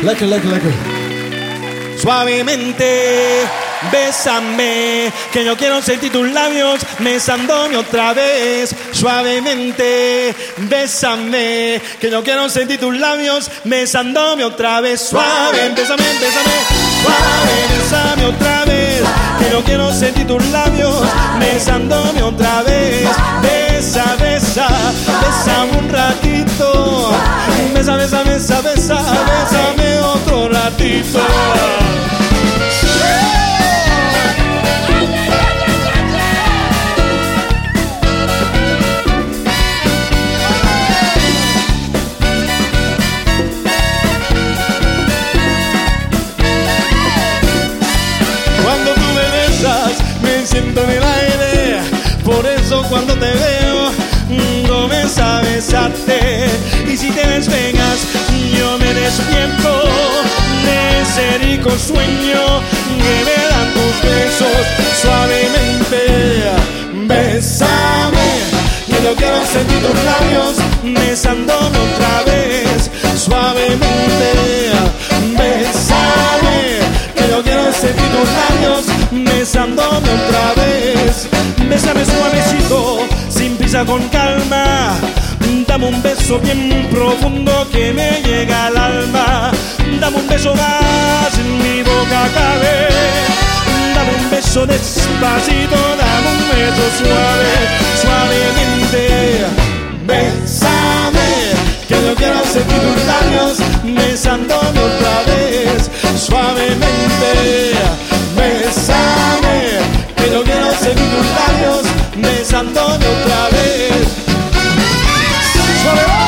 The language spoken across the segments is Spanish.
Lekker, lekker, lekker. Suavemente, bésame, que yo quiero sentir tus labios besándome otra vez. Suavemente, bésame, que yo quiero sentir tus labios besándome otra vez. Suave, bésame, bésame, suave, bésame otra vez, que yo quiero sentir tus labios besándome otra vez. Besa, besa, bésame un ratito. Besa, besa, besa, besa, bésame otro ratito. Cuando tú me besas, me siento en el aire. Por eso cuando te veo, comienzo a besarte. Y si te despegas, yo me despierto de ese rico sueño que me dan tus besos. Suavemente, bésame, que yo quiero sentir tus labios besándome otra vez. Suavemente, bésame, que yo quiero sentir tus labios besándome otra vez. Bésame suavecito, sin prisa, con calma. Dame un beso bien profundo que me llega al alma. Dame un beso más, en mi boca cabe. Dame un beso despacito, dame un beso suave, suavemente. Bésame, que yo quiero sentir tus labios besándome otra vez. Suavemente, bésame, que yo quiero sentir tus labios besándome otra vez. Suave.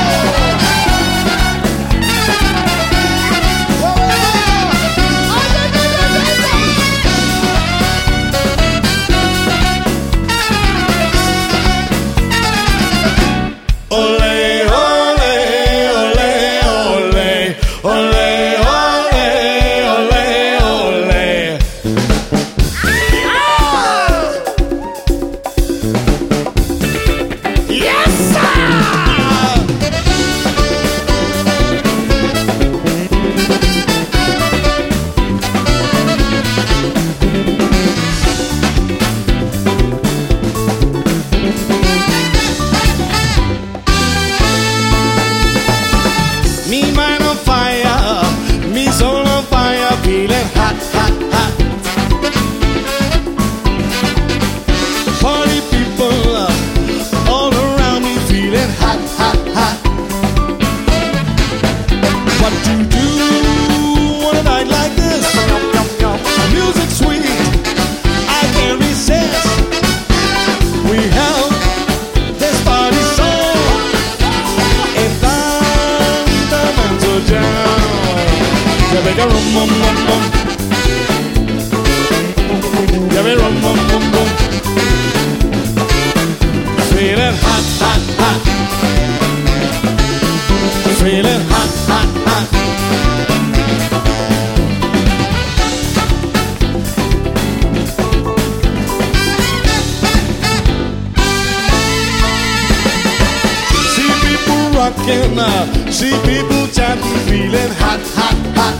See people chanting, feeling hot, hot, hot.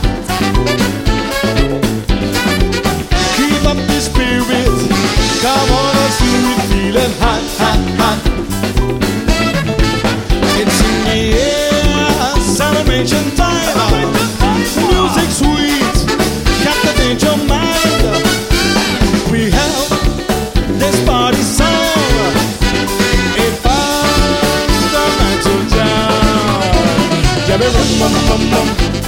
Keep up the spirit, come on, let's do it, feeling hot, hot, hot. It's in the air, celebration time. Music sweet, captivate your mind. We have this party song. If I'm the man to down, yeah, rum rum rum,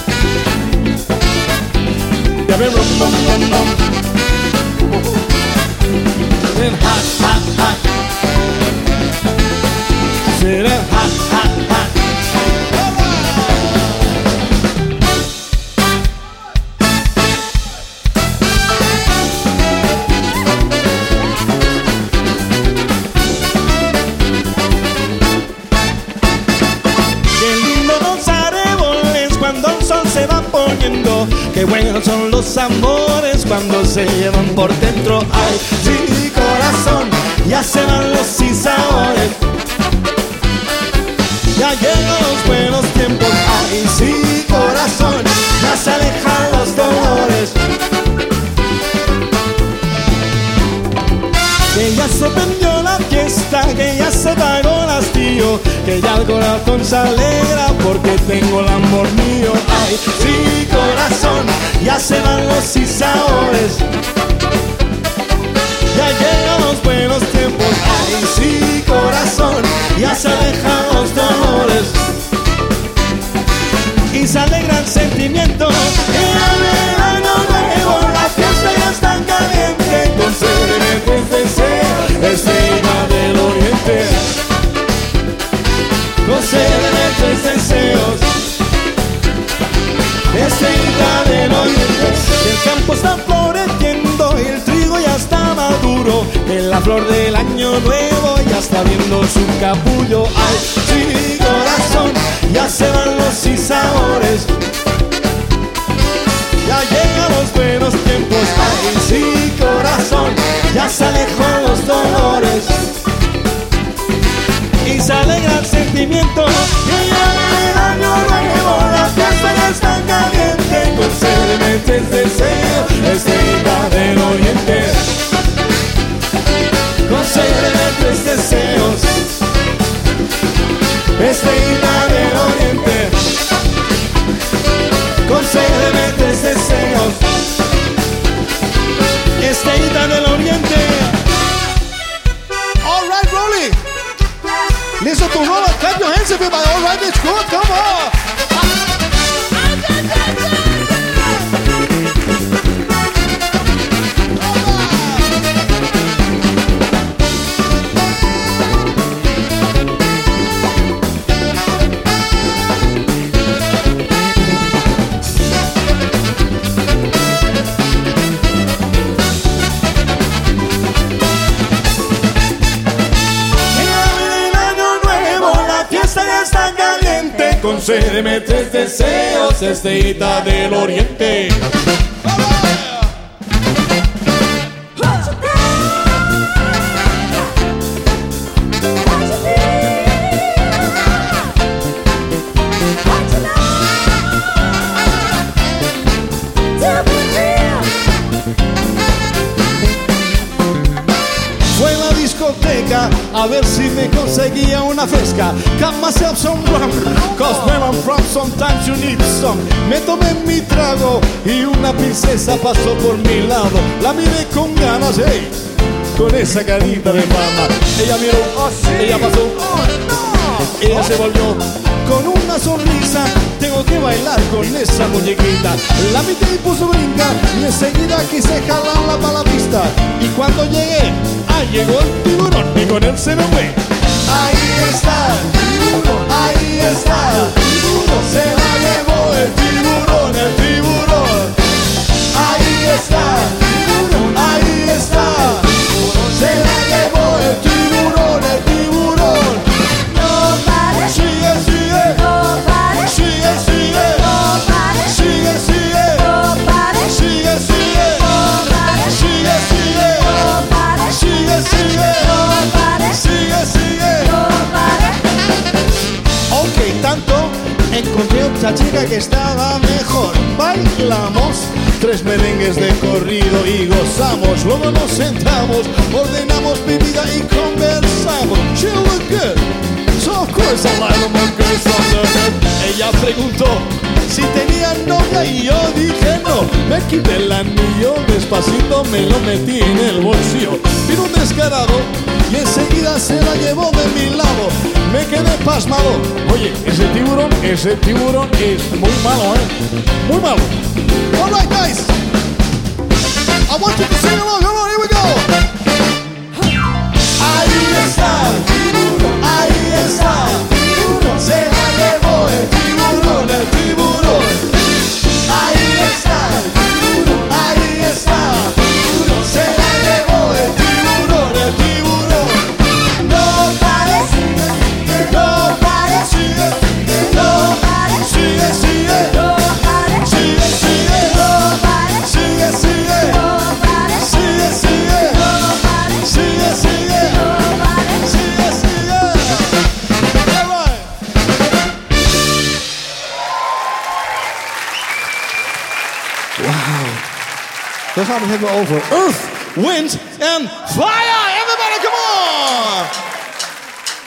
yeah, rum rum rum. Feeling hot, hot, hot. Feeling hot, hot, hot. Qué lindo los árboles cuando el sol se va poniendo. Qué buenos son los amores cuando se llevan por dentro. Ay, sí, corazón, ya se van los sinsabores. Ya llegan los buenos tiempos. Ay, sí, corazón, que ya el corazón se alegra porque tengo el amor mío. Ay, sí, corazón, ya se van los sinsabores, ya llegan los buenos tiempos. Ay, sí, corazón, ya se alejan los dolores y se alegran sentimientos. Y el año nuevo, la fiesta ya está caliente. Concédeme tus deseos, estrella del oriente. Concédeme tus deseos, estrella del oriente. El campo está floreciendo y el trigo ya está maduro. En la flor del año nuevo ya está viendo su capullo. Ay, sí, corazón, ya se van los sinsabores, ya llegan los buenos tiempos. Ay, sí, corazón, ya se alejan los dolores y se alegra el sentimiento. Y ya el año nuevo, la fiesta ya está caliente. Concédeme tus deseos, estrella del oriente. Concédeme tus deseos, estrella del oriente. Concédeme tus deseos, estrella del oriente. All right, Rolly. Listen to roll up. Clap your hands if you're by all right. It's good. Come on. Concédeme tus deseos, estrellita del oriente. Fue en la discoteca a ver si me conseguía una fresca. Got myself some rum, cause when I'm from sometimes you need some. Me tomé mi trago y una princesa pasó por mi lado. La miré con ganas, hey, con esa carita de fama. Ella miró, ella pasó, ella se volvió con una sonrisa. Tengo que bailar con esa muñequita. La mitad y puso brinca y enseguida quise jalarla para la pista. Y cuando llegué, llegó el tiburón y con él se me fue. Ahí está el tiburón, ahí está el tiburón. Se la llevó el tiburón, el tiburón. Ahí está el tiburón, ahí está el tiburón. Se la llevó el tiburón, el tiburón. No pare, sigue, sigue. No pare, sigue, sigue. No pare, sigue, sigue. No pare, sigue, sigue. No pare, sigue, sigue. No pare, sigue, sigue. No pare, sigue, sigue. No pare. Ok, tanto encontré otra chica que estaba mejor. Bailamos 3 merengues de corrido y gozamos. Luego nos sentamos, ordenamos bebida y conversamos. She looked good, so of course I like them girls on the head. Ella preguntó si tenía novia y yo dije no. Me quité el anillo, despacito me lo metí en el bolsillo. Vino un descarado y enseguida se la llevó de mi lado. Me quedé pasmado. Oye, ese tiburón es muy malo, muy malo. All right, guys, I want you to sing along. Come on, here we go. Ahí está el tiburón, ahí está el tiburón. Se la llevó el tiburón, el tiburón. Ahí está el tiburón, ahí está el tiburón. Se la llevó el tiburón, el tiburón. No pare, no pare, sigue, no pare, sigue, sigue, no pare, sigue, sigue, no pare, sigue, sigue, no pare, sigue, sigue, no pare, sigue, sigue, no pare, sigue, sigue. All right. Wow. Dan gaan we het hebben over Earth, Wind and Fire.